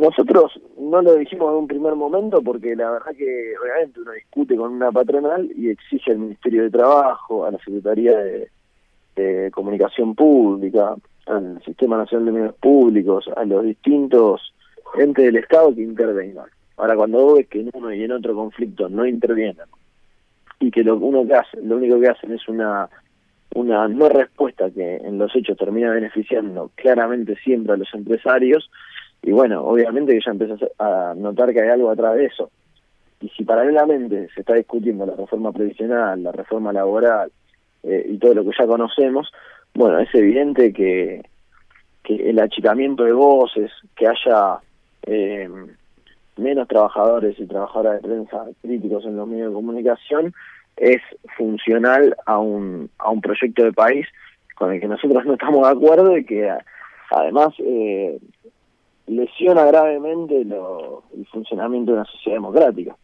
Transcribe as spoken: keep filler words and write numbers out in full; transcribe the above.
nosotros no lo dijimos en un primer momento porque la verdad que obviamente uno discute con una patronal y exige al Ministerio de Trabajo, a la Secretaría de, de Comunicación Pública, al Sistema Nacional de Medios Públicos, a los distintos entes del Estado que intervengan. Ahora, cuando vos ves que en uno y en otro conflicto no intervienen y que lo uno que hace, lo único que hacen es una una no respuesta que en los hechos termina beneficiando claramente siempre a los empresarios, y bueno, obviamente que ya empezás a notar que hay algo atrás de eso. Y si paralelamente se está discutiendo la reforma previsional, la reforma laboral eh, y todo lo que ya conocemos, bueno, es evidente que, que el achicamiento de voces, que haya eh, menos trabajadores y trabajadoras de prensa críticos en los medios de comunicación, es funcional a un a un proyecto de país con el que nosotros no estamos de acuerdo y que además eh, lesiona gravemente lo, el funcionamiento de una sociedad democrática.